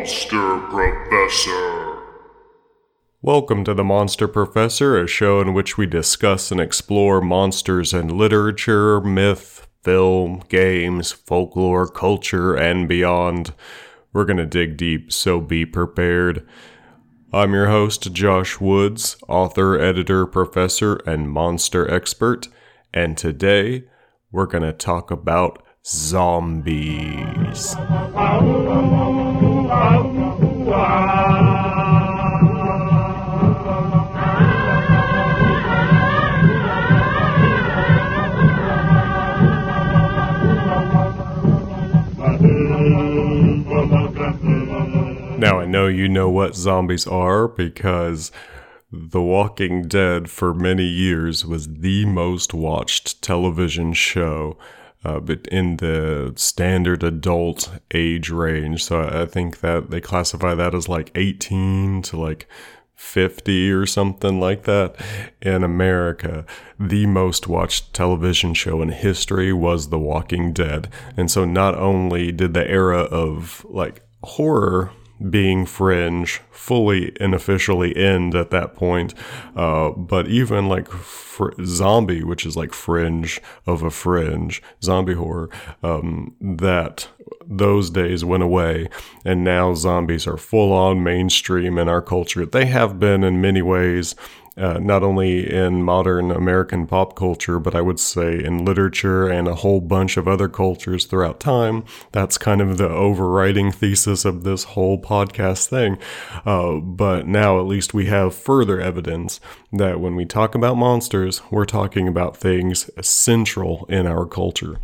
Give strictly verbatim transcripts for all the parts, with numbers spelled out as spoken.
Monster Professor. Welcome to the Monster Professor, a show in which we discuss and explore monsters in literature, myth, film, games, folklore, culture, and beyond. We're going to dig deep, so be prepared. I'm your host, Josh Woods, author, editor, professor, and monster expert, and today we're going to talk about zombies. Now, I know you know what zombies are because The Walking Dead for many years was the most watched television show uh, but in the standard adult age range. So I think that they classify that as like eighteen to like fifty or something like that. In America, the most watched television show in history was The Walking Dead. And so not only did the era of like horror being fringe fully and officially end at that point, uh, but even like fr- zombie, which is like fringe of a fringe, zombie horror, um, that those days went away, and now zombies are full on mainstream in our culture. They have been in many ways, Uh, not only in modern American pop culture, but I would say in literature and a whole bunch of other cultures throughout time. That's kind of the overriding thesis of this whole podcast thing. Uh, but now at least we have further evidence that when we talk about monsters, we're talking about things central in our culture.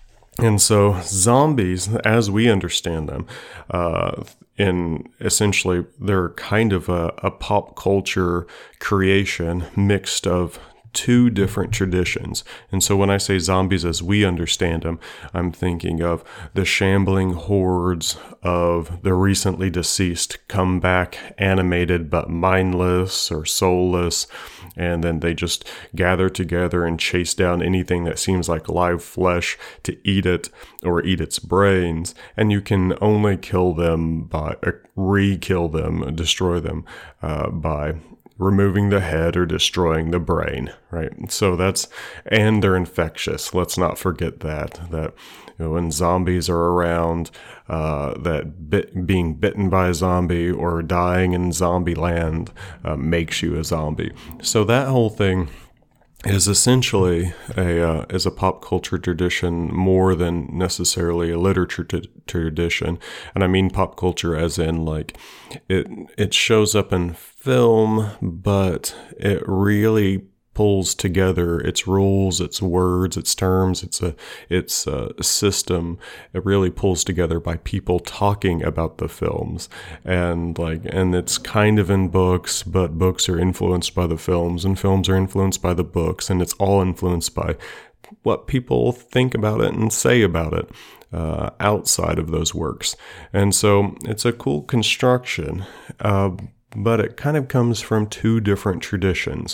And so zombies, as we understand them, uh, in essentially they're kind of a, a pop culture creation mixed of two different traditions. And so when I say zombies as we understand them, I'm thinking of the shambling hordes of the recently deceased come back animated but mindless or soulless, and then they just gather together and chase down anything that seems like live flesh to eat it or eat its brains. And you can only kill them by, uh, re-kill them, destroy them uh, by removing the head or destroying the brain, right? So that's, and they're infectious. Let's not forget that, that you know, when zombies are around, uh, that bit, being bitten by a zombie or dying in zombie land uh, makes you a zombie. So that whole thing is essentially a uh, is a pop culture tradition more than necessarily a literature t- tradition. And I mean pop culture as in like it it shows up in film, but it really pulls together its rules, its words, its terms, its a its a system. It really pulls together by people talking about the films, and like and it's kind of in books, but books are influenced by the films, and films are influenced by the books, and it's all influenced by what people think about it and say about it uh, outside of those works. And so it's a cool construction, uh, but it kind of comes from two different traditions.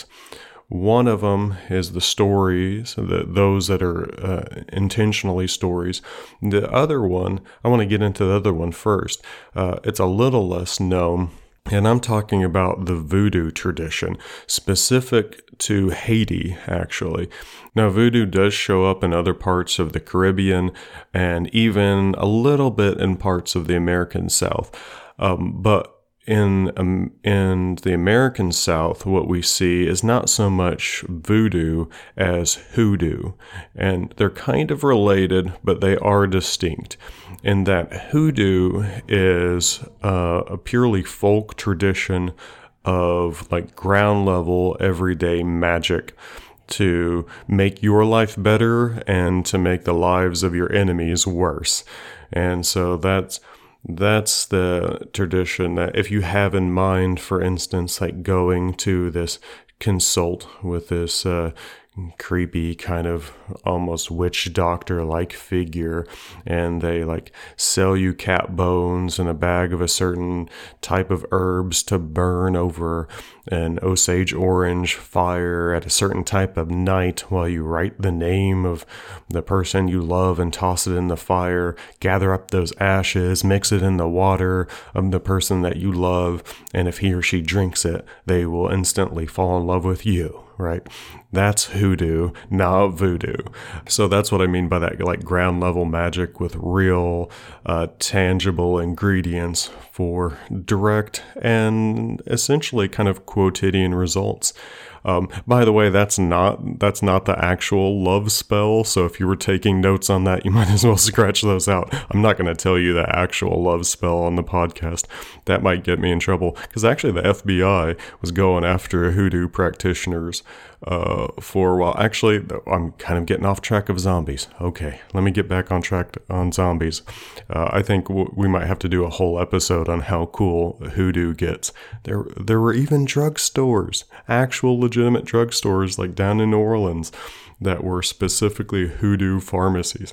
One of them is the stories, the, those that are uh, intentionally stories. The other one, I want to get into the other one first. Uh, it's a little less known, and I'm talking about the voodoo tradition, specific to Haiti, actually. Now, voodoo does show up in other parts of the Caribbean and even a little bit in parts of the American South, um, but In um, in the American South, what we see is not so much voodoo as hoodoo. And they're kind of related, but they are distinct in that hoodoo is uh, a purely folk tradition of like ground level, everyday magic to make your life better and to make the lives of your enemies worse. And so that's That's the tradition that if you have in mind, for instance, like going to this consult with this uh, creepy kind of almost witch doctor like figure, and they like sell you cat bones and a bag of a certain type of herbs to burn over an Osage orange fire at a certain type of night while you write the name of the person you love and toss it in the fire, gather up those ashes, mix it in the water of the person that you love, and if he or she drinks it, they will instantly fall in love with you. Right? That's hoodoo, not voodoo. So that's what I mean by that, like ground level magic with real, uh, tangible ingredients for direct and essentially kind of quotidian results. Um, by the way, that's not that's not the actual love spell. So if you were taking notes on that, you might as well scratch those out. I'm not going to tell you the actual love spell on the podcast. That might get me in trouble, because actually the F B I was going after hoodoo practitioners uh, for a while. Actually, I'm kind of getting off track of zombies. Okay, let me get back on track on zombies. Uh, I think w- we might have to do a whole episode on how cool hoodoo gets. There, there were even drugstores, actual legitimate drugstores, like down in New Orleans, that were specifically hoodoo pharmacies.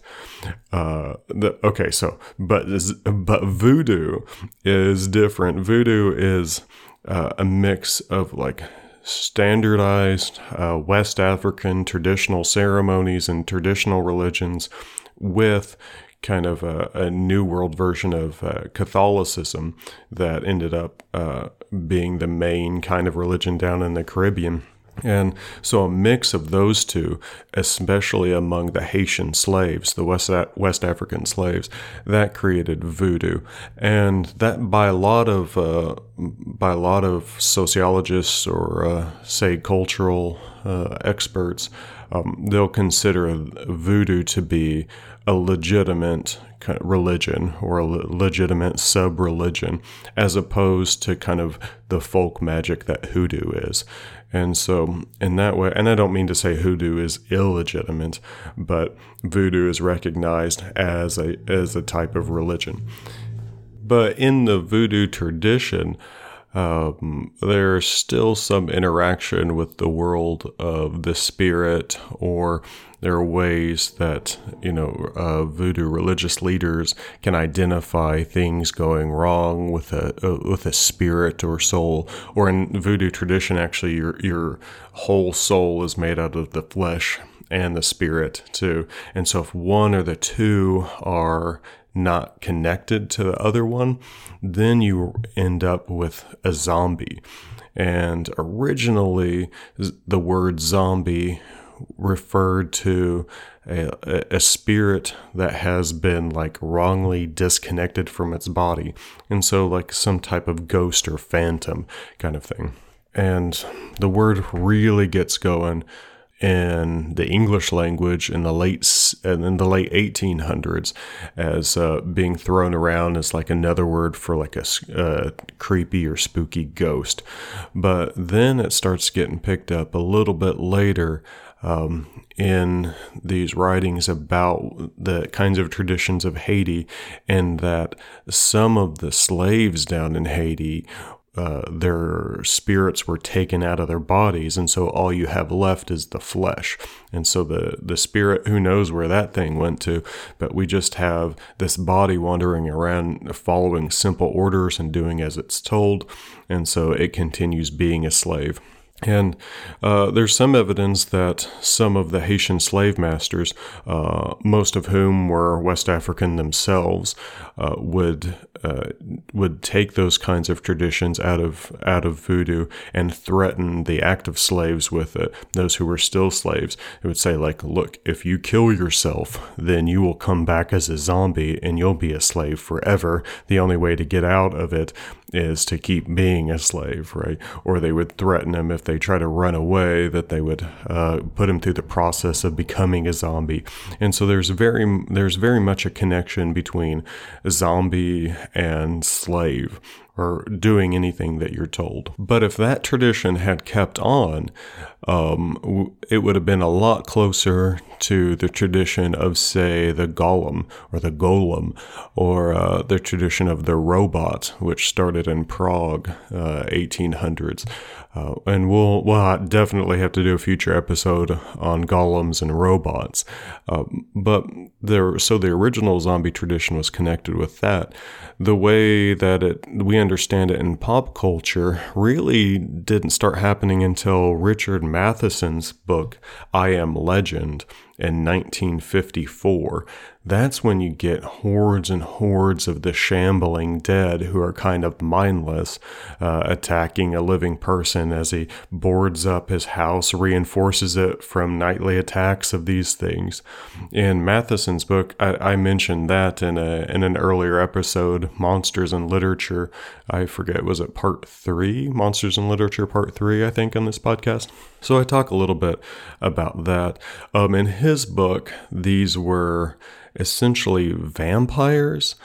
Uh, the, okay, so but but voodoo is different. Voodoo is uh, a mix of like standardized uh, West African traditional ceremonies and traditional religions with kind of a, a new world version of uh, Catholicism that ended up uh, being the main kind of religion down in the Caribbean. And so a mix of those two, especially among the Haitian slaves, the West West African slaves, that created voodoo. And that by a lot of uh, by a lot of sociologists or uh, say cultural uh, experts, um, they'll consider voodoo to be a legitimate kind of religion or a legitimate sub-religion, as opposed to kind of the folk magic that hoodoo is. And so in that way, and I don't mean to say hoodoo is illegitimate, but voodoo is recognized as a as a type of religion. But in the voodoo tradition, um, there's still some interaction with the world of the spirit, or there are ways that, you know, uh, voodoo religious leaders can identify things going wrong with a uh, with a spirit or soul. Or in voodoo tradition, actually, your your whole soul is made out of the flesh and the spirit too. And so if one or the two are not connected to the other one, then you end up with a zombie. And originally, the word zombie referred to a, a spirit that has been like wrongly disconnected from its body. And so like some type of ghost or phantom kind of thing. And the word really gets going in the English language in the late in the late eighteen hundreds as uh, being thrown around as like another word for like a uh, creepy or spooky ghost. But then it starts getting picked up a little bit later um, in these writings about the kinds of traditions of Haiti, and that some of the slaves down in Haiti, Uh, their spirits were taken out of their bodies, and so all you have left is the flesh. And so the, the spirit, who knows where that thing went to, but we just have this body wandering around following simple orders and doing as it's told, and so it continues being a slave. And uh, there's some evidence that some of the Haitian slave masters, uh, most of whom were West African themselves, uh, would uh, would take those kinds of traditions out of out of voodoo and threaten the active slaves with it. Those who were still slaves, it would say, like, look, if you kill yourself, then you will come back as a zombie and you'll be a slave forever. The only way to get out of it is to keep being a slave, right? Or they would threaten them if they try to run away, that they would uh, put him through the process of becoming a zombie. And so there's very there's very much a connection between zombie and slave, or doing anything that you're told. But if that tradition had kept on, um, it would have been a lot closer to the tradition of, say, the golem or the golem, or uh, the tradition of the robot, which started in Prague, uh, eighteen hundreds. Uh, and we'll we'll definitely have to do a future episode on golems and robots. Uh, but there, so the original zombie tradition was connected with that. The way that it we understand it in pop culture really didn't start happening until Richard Matheson's book, I Am Legend, in nineteen fifty-four. That's when you get hordes and hordes of the shambling dead who are kind of mindless, uh, attacking a living person as he boards up his house, reinforces it from nightly attacks of these things. In Matheson's book, I, I mentioned that in a in an earlier episode, Monsters in Literature. I forget, was it part three? Monsters in Literature part three, I think, on this podcast. So I talk a little bit about that. Um, in his book, these were essentially vampires.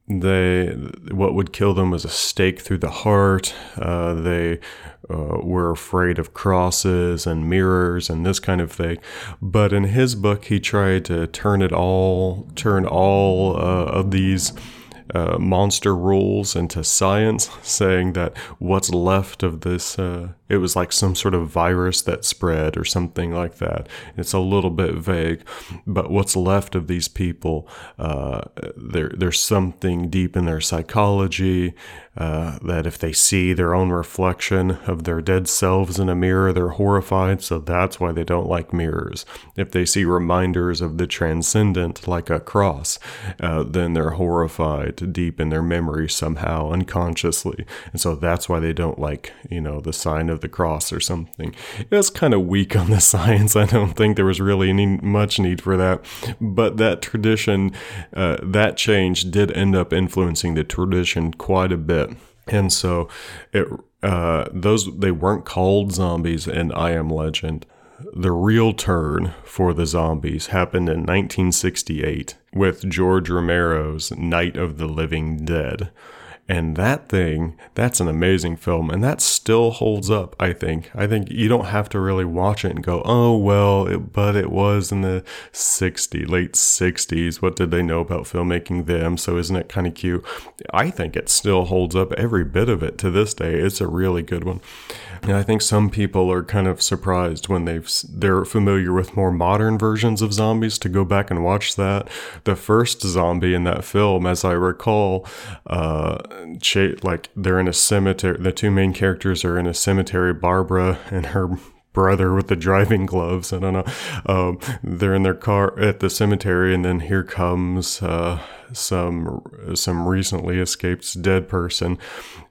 They, what would kill them was a stake through the heart. Uh, they uh, were afraid of crosses and mirrors and this kind of thing. But in his book, he tried to turn it all, turn all uh, of these Uh, monster rules into science, saying that what's left of this, uh, it was like some sort of virus that spread or something like that. It's a little bit vague, but what's left of these people, uh, there, there's something deep in their psychology, uh, that if they see their own reflection of their dead selves in a mirror, they're horrified, so that's why they don't like mirrors. If they see reminders of the transcendent, like a cross, uh, then they're horrified deep in their memory somehow, unconsciously. And so that's why they don't like, you know, the sign of the cross or something. It was kind of weak on the science. I don't think there was really any much need for that. But that tradition, uh, that change did end up influencing the tradition quite a bit. And so it, uh, those, they weren't called zombies in I Am Legend. The real turn for the zombies happened in nineteen sixty-eight with George Romero's Night of the Living Dead. And that thing, that's an amazing film, and that still holds up, I think. I think you don't have to really watch it and go, oh, well, it, but it was in the sixties, late sixties. What did they know about filmmaking then? So isn't it kind of cute? I think it still holds up, every bit of it to this day. It's a really good one. And I think some people are kind of surprised when they've, they're familiar with more modern versions of zombies to go back and watch that. The first zombie in that film, as I recall, uh, like they're in a cemetery. The two main characters are in a cemetery, Barbara and her brother with the driving gloves. I don't know. Um, they're in their car at the cemetery, and then here comes uh, some some recently escaped dead person,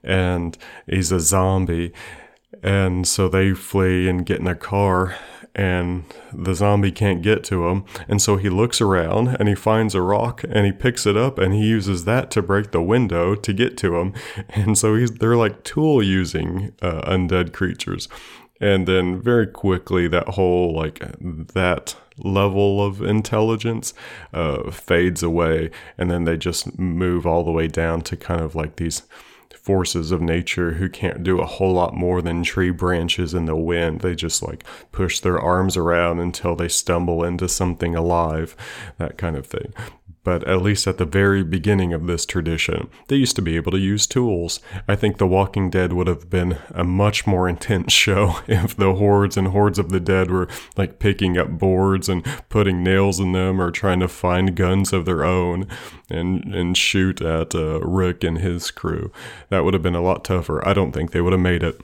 and he's a zombie. And so they flee and get in their car, and the zombie can't get to him. And so he looks around and he finds a rock and he picks it up and he uses that to break the window to get to him. And so he's, they're like tool using uh, undead creatures. And then very quickly that whole, like that level of intelligence uh, fades away. And then they just move all the way down to kind of like these forces of nature who can't do a whole lot more than tree branches in the wind. They just like push their arms around until they stumble into something alive, that kind of thing. But at least at the very beginning of this tradition, they used to be able to use tools. I think The Walking Dead would have been a much more intense show if the hordes and hordes of the dead were like picking up boards and putting nails in them, or trying to find guns of their own and, and shoot at uh, Rick and his crew. That would have been a lot tougher. I don't think they would have made it.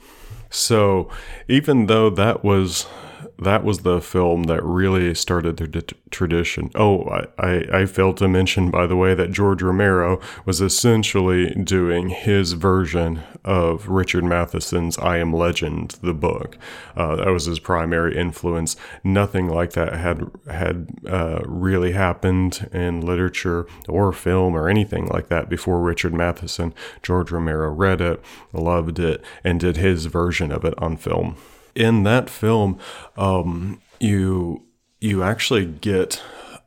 So even though that was... That was the film that really started the d- tradition. Oh, I, I, I failed to mention, by the way, that George Romero was essentially doing his version of Richard Matheson's I Am Legend, the book. Uh, that was his primary influence. Nothing like that had had uh, really happened in literature or film or anything like that before Richard Matheson. George Romero read it, loved it, and did his version of it on film. In that film, um, you you actually get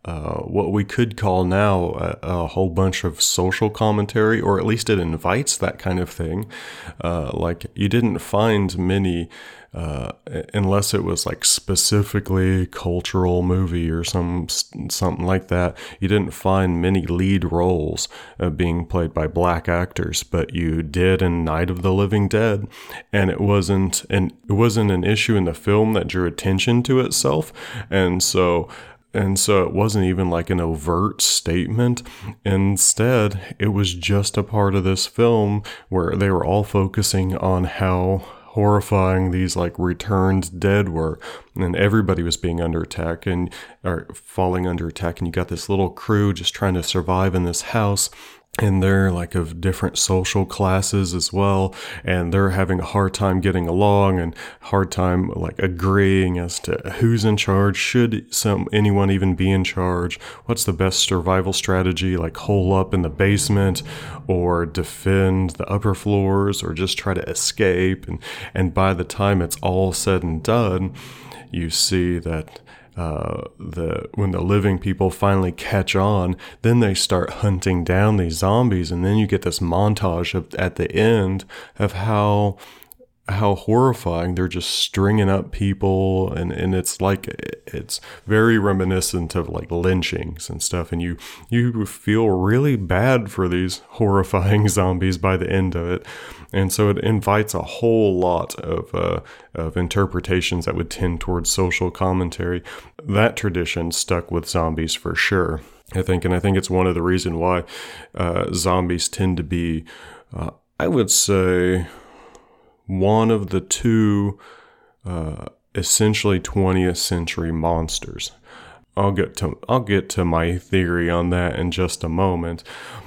uh, what we could call now a, a whole bunch of social commentary, or at least it invites that kind of thing. Uh, like you didn't find many, uh, unless it was like specifically cultural movie or some something like that. You didn't find many lead roles uh, being played by black actors, but you did in Night of the Living Dead, and it wasn't an it wasn't an issue in the film that drew attention to itself, and so. And so it wasn't even like an overt statement. Instead, it was just a part of this film where they were all focusing on how horrifying these like returned dead were. And everybody was being under attack and or falling under attack. And you got this little crew just trying to survive in this house. And they're like of different social classes as well, and they're having a hard time getting along and hard time like agreeing as to who's in charge. Should some anyone even be in charge? What's the best survival strategy? Like hole up in the basement, or defend the upper floors, or just try to escape. And and by the time it's all said and done, you see that. Uh, the when the living people finally catch on, then they start hunting down these zombies, and then you get this montage of at the end of how how horrifying they're just stringing up people, and, and it's like it's very reminiscent of like lynchings and stuff, and you you feel really bad for these horrifying zombies by the end of it. And so it invites a whole lot of uh, of interpretations that would tend towards social commentary. That tradition stuck with zombies for sure, I think, and I think it's one of the reasons why uh, zombies tend to be, uh, I would say, one of the two uh, essentially twentieth century monsters. I'll get to I'll get to my theory on that in just a moment.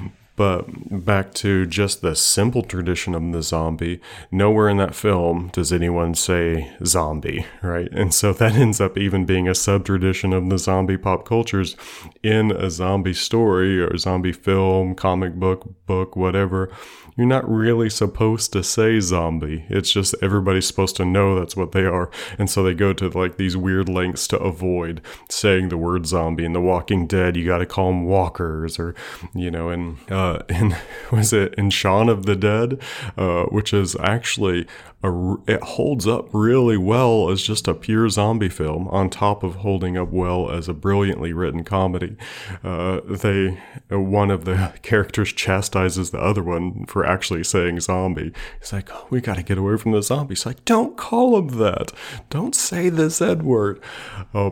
But back to just the simple tradition of the zombie, nowhere in that film does anyone say zombie, right? And so that ends up even being a sub-tradition of the zombie pop cultures. In a zombie story or zombie film, comic book, book, whatever, you're not really supposed to say zombie. It's just everybody's supposed to know that's what they are. And so they go to like these weird lengths to avoid saying the word zombie. In The Walking Dead, you got to call them walkers, or, you know, and, uh, in, was it in Shaun of the Dead, uh, which is actually, a, it holds up really well as just a pure zombie film on top of holding up well as a brilliantly written comedy. Uh, they, one of the characters chastises the other one for actually saying zombie. He's like, oh, we got to get away from the zombie. He's like, don't call him that. Don't say the Z word. Oh,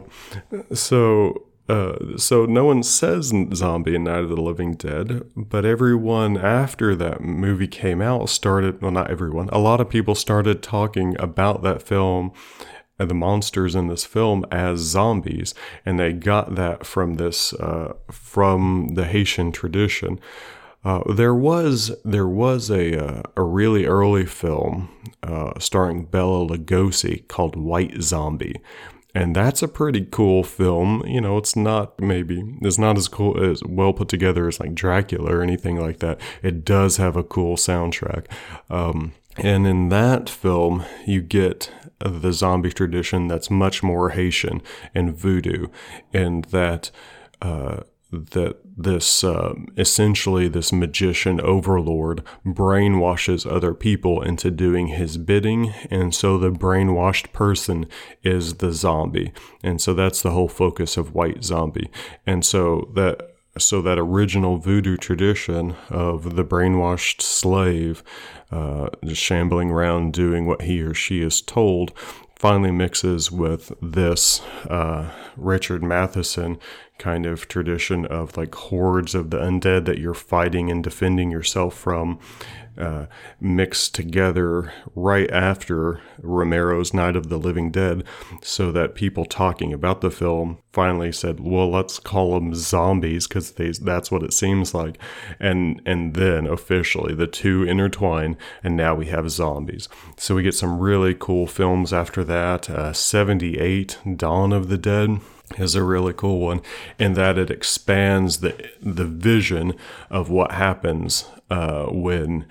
so... Uh, so no one says zombie in Night of the Living Dead, but everyone after that movie came out started, well, not everyone, a lot of people started talking about that film and the monsters in this film as zombies, and they got that from this, uh, from the Haitian tradition. Uh, there was there was a uh, a really early film uh, starring Bela Lugosi called White Zombie. And that's a pretty cool film. You know, it's not maybe, it's not as cool, as well put together as like Dracula or anything like that. It does have a cool soundtrack. Um, and in that film, you get the zombie tradition that's much more Haitian and voodoo, and that, uh, that this uh, essentially this magician overlord brainwashes other people into doing his bidding, and so the brainwashed person is the zombie, and so that's the whole focus of White Zombie. And so that so that original voodoo tradition of the brainwashed slave uh, just shambling around doing what he or she is told finally mixes with this uh, Richard Matheson kind of tradition of like hordes of the undead that you're fighting and defending yourself from, uh, mixed together right after Romero's Night of the Living Dead, so that people talking about the film finally said, well, let's call them zombies because that's what it seems like. And and then officially the two intertwine, and now we have zombies. So we get some really cool films after that. Uh, seventy-eight, Dawn of the Dead is a really cool one, in that it expands the the vision of what happens uh, when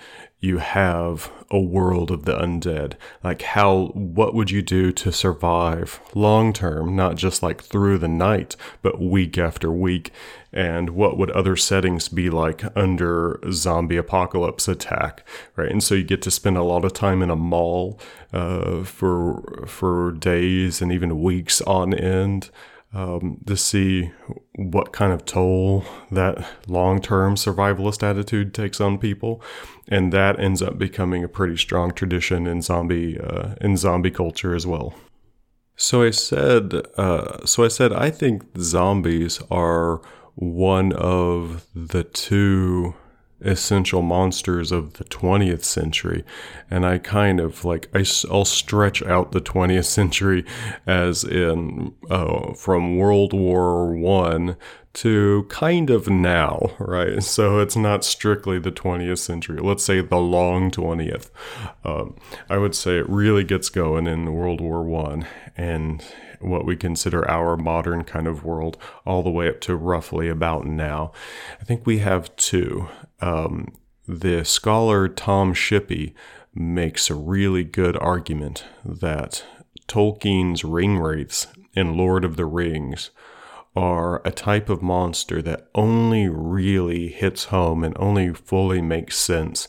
you have a world of the undead. Like how, what would you do to survive long term, not just like through the night, but week after week? And what would other settings be like under zombie apocalypse attack, right? And so you get to spend a lot of time in a mall uh, for for days and even weeks on end. Um, to see what kind of toll that long-term survivalist attitude takes on people, and that ends up becoming a pretty strong tradition in zombie uh, in zombie culture as well. So I said, uh, so I said, I think zombies are one of the two essential monsters of the twentieth century. And I kind of like, I, I'll stretch out the twentieth century as in uh, from World War One to kind of now, right? So it's not strictly the twentieth century. Let's say the long twentieth. Um, I would say it really gets going in World War One and what we consider our modern kind of world all the way up to roughly about now. I think we have two. Um, the scholar Tom Shippey makes a really good argument that Tolkien's ringwraiths in Lord of the Rings are a type of monster that only really hits home and only fully makes sense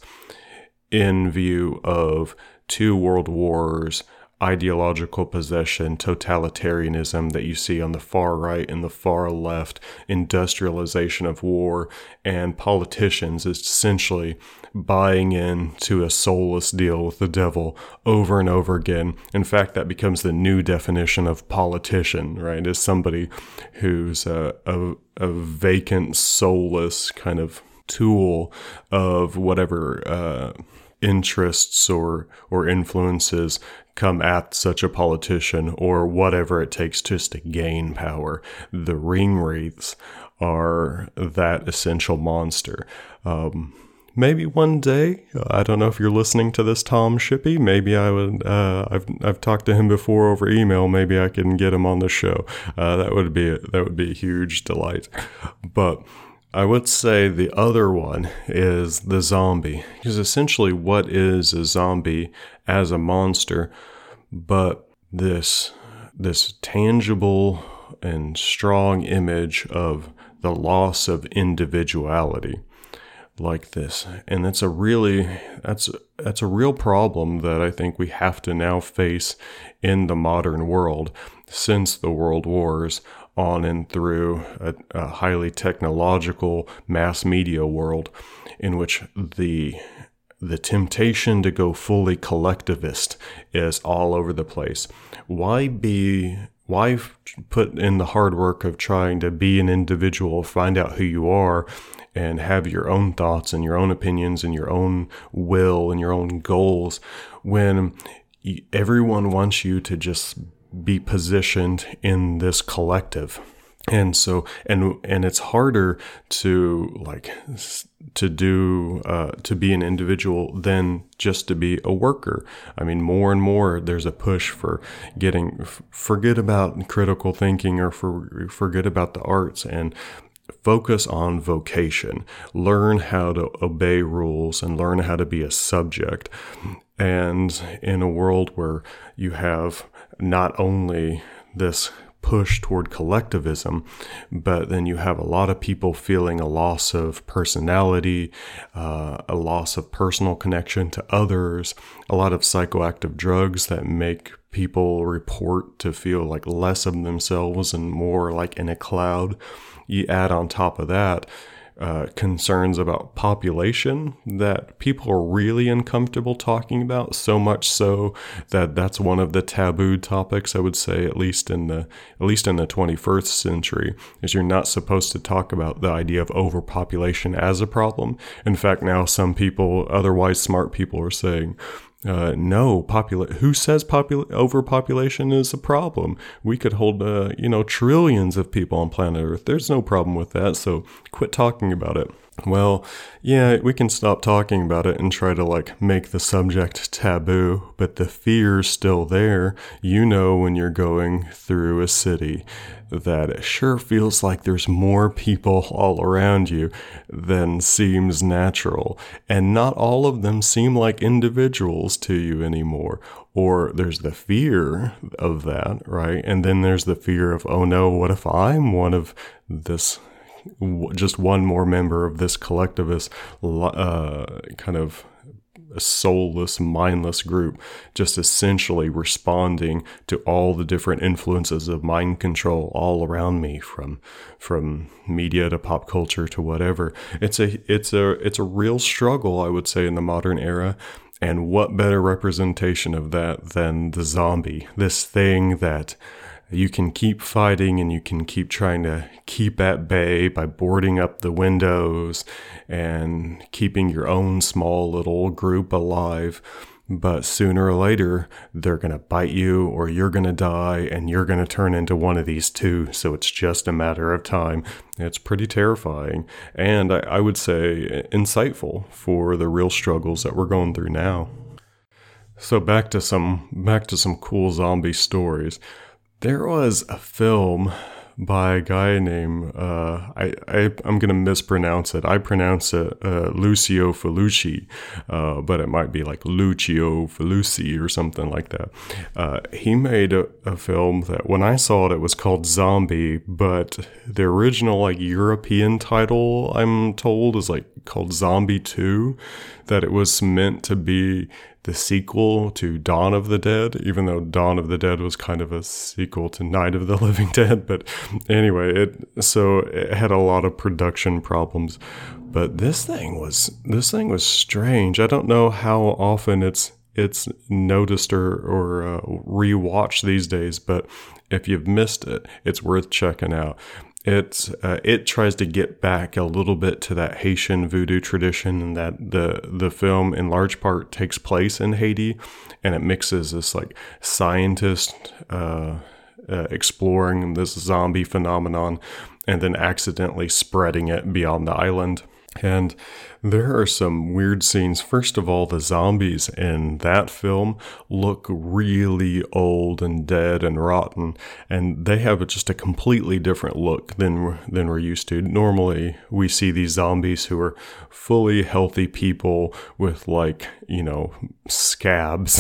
in view of two world wars, ideological possession, totalitarianism that you see on the far right and the far left, industrialization of war, and politicians essentially buying into a soulless deal with the devil over and over again. In fact, that becomes the new definition of politician, right? Is somebody who's a, a, a vacant, soulless kind of tool of whatever uh, interests or or influences come at such a politician, or whatever it takes just to gain power. The ringwraiths are that essential monster. Um, maybe one day, I don't know if you're listening to this, Tom Shippey, maybe I would, uh, I've, I've talked to him before over email, maybe I can get him on the show. Uh, that would be, a, that would be a huge delight. But I would say the other one is the zombie, because essentially what is a zombie as a monster, but this this tangible and strong image of the loss of individuality, like this. And that's a really that's that's a real problem that I think we have to now face in the modern world since the world wars on and through a, a highly technological mass media world in which the the temptation to go fully collectivist is all over the place. Why be why put in the hard work of trying to be an individual, find out who you are, and have your own thoughts and your own opinions and your own will and your own goals when everyone wants you to just be positioned in this collective? And so, and, and it's harder to like, to do, uh, to be an individual than just to be a worker. I mean, more and more there's a push for getting, forget about critical thinking or for, forget about the arts and focus on vocation, learn how to obey rules and learn how to be a subject. And in a world where you have not only this push toward collectivism, but then you have a lot of people feeling a loss of personality, uh, a loss of personal connection to others, a lot of psychoactive drugs that make people report to feel like less of themselves and more like in a cloud. You add on top of that Uh, concerns about population that people are really uncomfortable talking about, so much so that that's one of the taboo topics, I would say, at least in the at least in the twenty-first century, is you're not supposed to talk about the idea of overpopulation as a problem. In fact, now some people, otherwise smart people, are saying, Uh, no, popula- who says popula- overpopulation is a problem? We could hold, uh, you know, trillions of people on planet Earth. There's no problem with that, so quit talking about it. Well, yeah, we can stop talking about it and try to like make the subject taboo, but the fear's still there. You know, when you're going through a city, that it sure feels like there's more people all around you than seems natural. And not all of them seem like individuals to you anymore. Or there's the fear of that, right? And then there's the fear of, oh no, what if I'm one of this, just one more member of this collectivist uh, kind of soulless, mindless group, just essentially responding to all the different influences of mind control all around me, from from media to pop culture to whatever. It's a it's a it's a real struggle, I would say, in the modern era. And what better representation of that than the zombie, this thing that you can keep fighting and you can keep trying to keep at bay by boarding up the windows and keeping your own small little group alive. But sooner or later, they're going to bite you or you're going to die and you're going to turn into one of these two. So it's just a matter of time. It's pretty terrifying. And I, I would say insightful for the real struggles that we're going through now. So back to some, back to some cool zombie stories. There was a film by a guy named, uh, I, I, I'm going to mispronounce it. I pronounce it uh, Lucio Fulci, uh, but it might be like Lucio Fulci or something like that. Uh, he made a, a film that when I saw it, it was called Zombie, but the original like European title, I'm told, is like called Zombie two, that it was meant to be the sequel to Dawn of the Dead, even though Dawn of the Dead was kind of a sequel to Night of the Living Dead. But anyway, it so it had a lot of production problems. But this thing was this thing was strange. I don't know how often it's it's noticed or or uh, rewatched these days, but if you've missed it, it's worth checking out. It's uh, it tries to get back a little bit to that Haitian voodoo tradition, and that the the film in large part takes place in Haiti, and it mixes this like scientist uh, uh, exploring this zombie phenomenon, and then accidentally spreading it beyond the island. And there are some weird scenes. First of all, the zombies in that film look really old and dead and rotten, and they have just a completely different look than than we're used to. Normally, we see these zombies who are fully healthy people with, like, you know, scabs.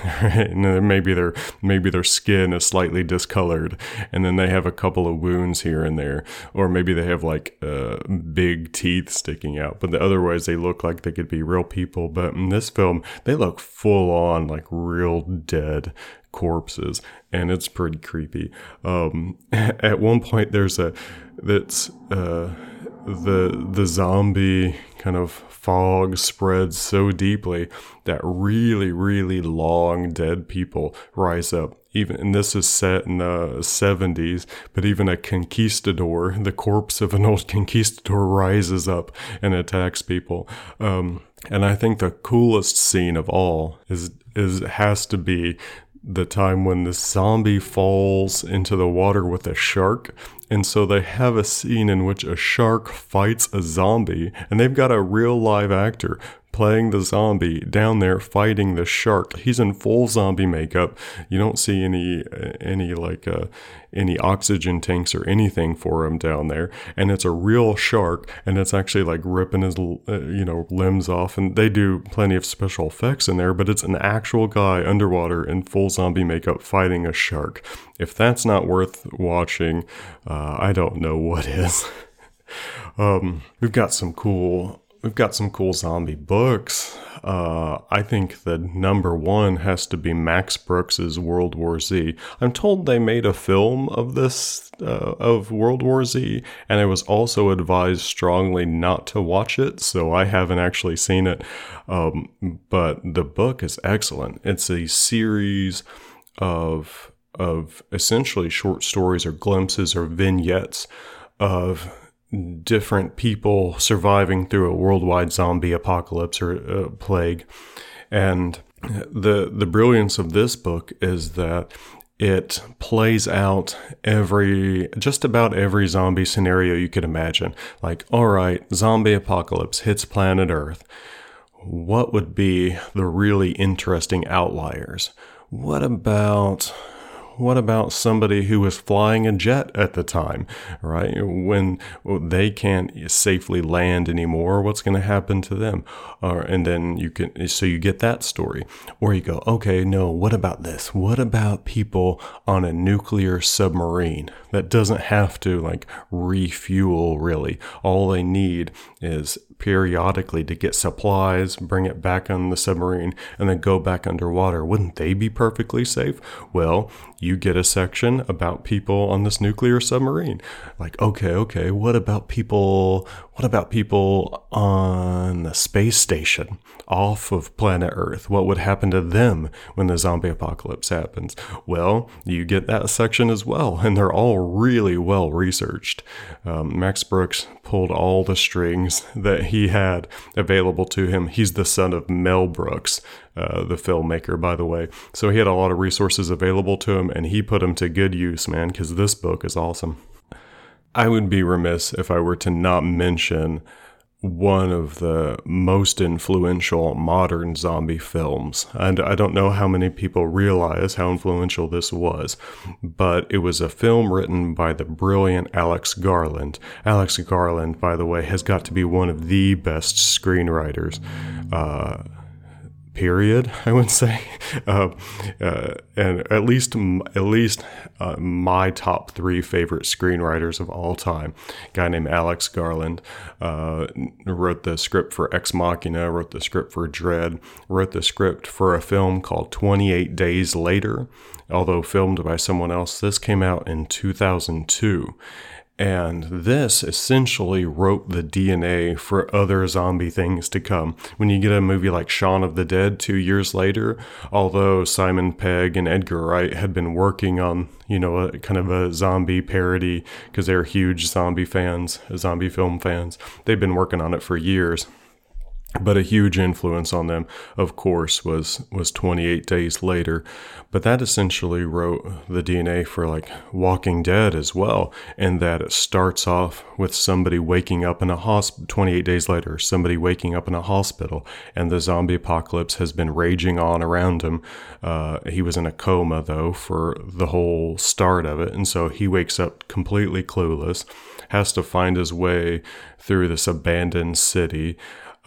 And maybe their maybe their skin is slightly discolored, and then they have a couple of wounds here and there, or maybe they have like uh, big teeth sticking out. But the otherwise, they look like they could be real people. But in this film, they look full on like real dead corpses, and it's pretty creepy. Um, at one point, there's a that's uh, the the zombie kind of fog spreads so deeply that really, really long dead people rise up. Even, and this is set in the seventies, but even a conquistador, the corpse of an old conquistador, rises up and attacks people. Um, and I think the coolest scene of all is is has to be the time when the zombie falls into the water with a shark. And so they have a scene in which a shark fights a zombie, and they've got a real live actor playing the zombie down there fighting the shark. He's in full zombie makeup. You don't see any any like uh, any oxygen tanks or anything for him down there, and it's a real shark, and it's actually like ripping his uh, you know limbs off. And they do plenty of special effects in there, but it's an actual guy underwater in full zombie makeup fighting a shark. If that's not worth watching, uh, I don't know what is. um, we've got some cool. We've got some cool zombie books. Uh, I think the number one has to be Max Brooks's World War Z. I'm told they made a film of this, uh, of World War Z, and I was also advised strongly not to watch it, so I haven't actually seen it. Um, but the book is excellent. It's a series of, of essentially short stories or glimpses or vignettes of different people surviving through a worldwide zombie apocalypse or uh, plague. And the the brilliance of this book is that It plays out every, just about every zombie scenario you could imagine. Like, all right, zombie apocalypse hits planet Earth. What would be the really interesting outliers? What about, what about somebody who was flying a jet at the time, right? When they can't safely land anymore, what's going to happen to them? Uh, and then you can, so you get that story. Or you go, okay, no, what about this? What about people on a nuclear submarine that doesn't have to like refuel really? All they need is periodically to get supplies, bring it back on the submarine, and then go back underwater. Wouldn't they be perfectly safe? Well, you get a section about people on this nuclear submarine. Like, okay, okay, what about people, what about people on the space station off of planet Earth? What would happen to them when the zombie apocalypse happens? Well, you get that section as well, and they're all really well researched. Um, Max Brooks pulled all the strings that he had available to him. He's the son of Mel Brooks, uh, the filmmaker, by the way. So he had a lot of resources available to him, and he put them to good use, man, because this book is awesome. I would be remiss if I were to not mention one of the most influential modern zombie films. And I don't know how many people realize how influential this was, but it was a film written by the brilliant Alex Garland. Alex Garland, by the way, has got to be one of the best screenwriters, uh, period, I would say. Uh, uh, and at least, at least uh, my top three favorite screenwriters of all time. A guy named Alex Garland uh, wrote the script for Ex Machina, wrote the script for Dread, wrote the script for a film called twenty-eight days later, although filmed by someone else. This came out in two thousand two. And this essentially wrote the D N A for other zombie things to come. When you get a movie like Shaun of the Dead two years later, although Simon Pegg and Edgar Wright had been working on, you know, a kind of a zombie parody because they're huge zombie fans, zombie film fans, they've been working on it for years. But a huge influence on them, of course, was was twenty-eight days later. But that essentially wrote the D N A for like Walking Dead as well, in that it starts off with somebody waking up in a hospital, twenty-eight days later, somebody waking up in a hospital, and the zombie apocalypse has been raging on around him. Uh, he was in a coma, though, for the whole start of it, and so he wakes up completely clueless, has to find his way through this abandoned city,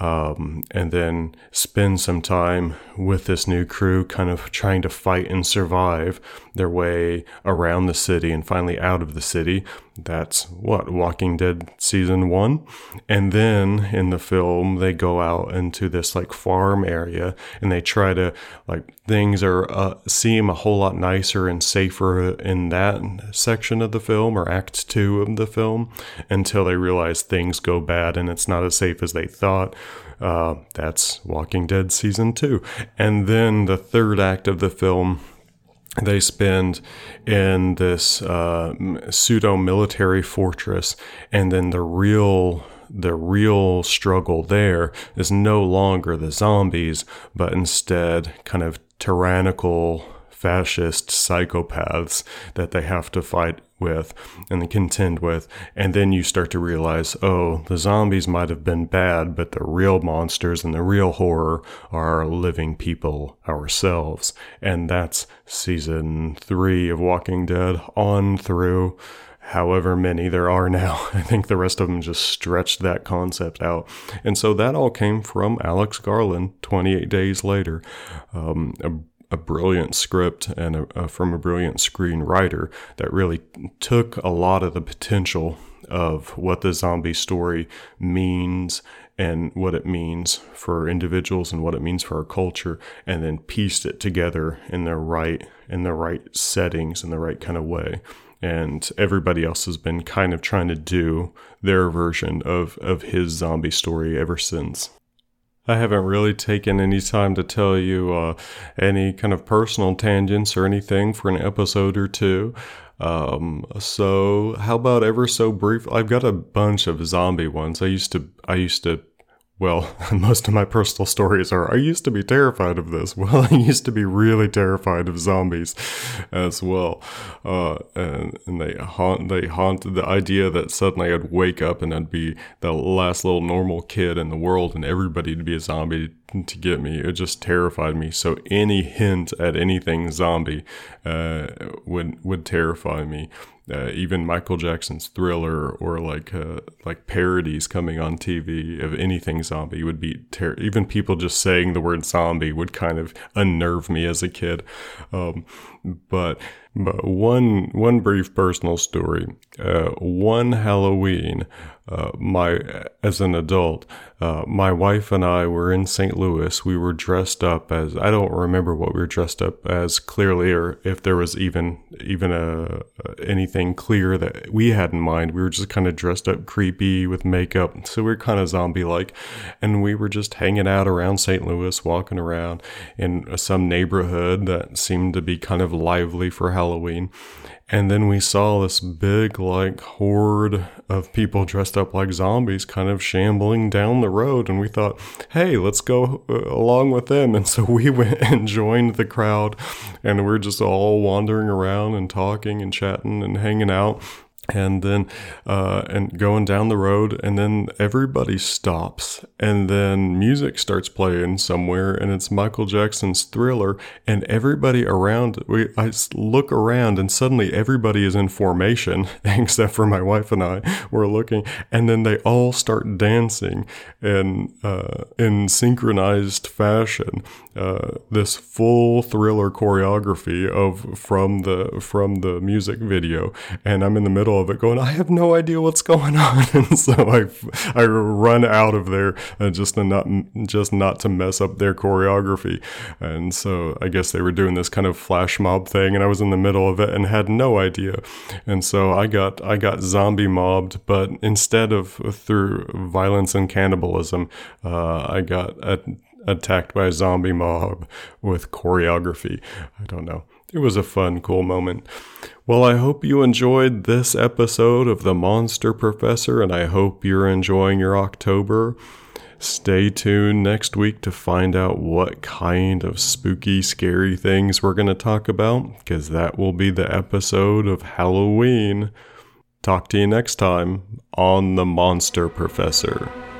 Um, and then spend some time with this new crew, kind of trying to fight and survive their way around the city and finally out of the city. That's what, Walking Dead season one? And then in the film, they go out into this like farm area and they try to, like, things are, uh, seem a whole lot nicer and safer in that section of the film, or act two of the film, until they realize things go bad and it's not as safe as they thought. Uh, that's Walking Dead season two. And then the third act of the film, they spend in this uh, pseudo-military fortress, and then the real the real struggle there is no longer the zombies, but instead kind of tyrannical fascist psychopaths that they have to fight with and contend with. And then you start to realize, oh, the zombies might have been bad, but the real monsters and the real horror are living people, ourselves. And that's season three of Walking Dead on through however many there are now. I think the rest of them just stretched that concept out. And so that all came from Alex Garland, twenty-eight days later. Um, a a brilliant script and a, a, from a brilliant screenwriter that really took a lot of the potential of what the zombie story means and what it means for individuals and what it means for our culture, and then pieced it together in the right in the right settings in the right kind of way. And everybody else has been kind of trying to do their version of, of his zombie story ever since. I haven't really taken any time to tell you uh, any kind of personal tangents or anything for an episode or two. Um, so how about ever so brief? I've got a bunch of zombie ones. I used to, I used to well, most of my personal stories are, I used to be terrified of this. Well, I used to be really terrified of zombies as well. Uh, and, and they haunt, they haunted the idea that suddenly I'd wake up and I'd be the last little normal kid in the world and everybody'd be a zombie to get me. It just terrified me. So any hint at anything zombie uh, would would terrify me. Uh, even Michael Jackson's Thriller or like uh, like parodies coming on T V of anything zombie would be ter- even people just saying the word zombie would kind of unnerve me as a kid. Um, but but one one brief personal story. Uh, one Halloween, uh, my as an adult, uh, my wife and I were in Saint Louis. We were dressed up as, I don't remember what we were dressed up as clearly, or if there was even even a anything clear that we had in mind. We were just kind of dressed up creepy with makeup, so we were kind of zombie-like, and we were just hanging out around Saint Louis, walking around in some neighborhood that seemed to be kind of lively for Halloween. And then we saw this big, like, horde of people dressed up like zombies kind of shambling down the road. And we thought, hey, let's go uh, along with them. And so we went and joined the crowd. And we're just all wandering around and talking and chatting and hanging out. And then, uh, and going down the road, and then everybody stops, and then music starts playing somewhere, and it's Michael Jackson's Thriller, and everybody around, we, I look around, and suddenly everybody is in formation, except for my wife and I, we're looking, and then they all start dancing, in, uh, in synchronized fashion, uh, this full Thriller choreography of, from the, from the music video, and I'm in the middle of it going, I have no idea what's going on. And so I, I run out of there uh, just to not, just not to mess up their choreography. And so I guess they were doing this kind of flash mob thing, and I was in the middle of it and had no idea. And so I got, I got zombie mobbed, but instead of through violence and cannibalism, uh, I got a, attacked by a zombie mob with choreography. I don't know. It was a fun, cool moment. Well, I hope you enjoyed this episode of The Monster Professor, and I hope you're enjoying your October. Stay tuned next week to find out what kind of spooky, scary things we're going to talk about, because that will be the episode of Halloween. Talk to you next time on The Monster Professor.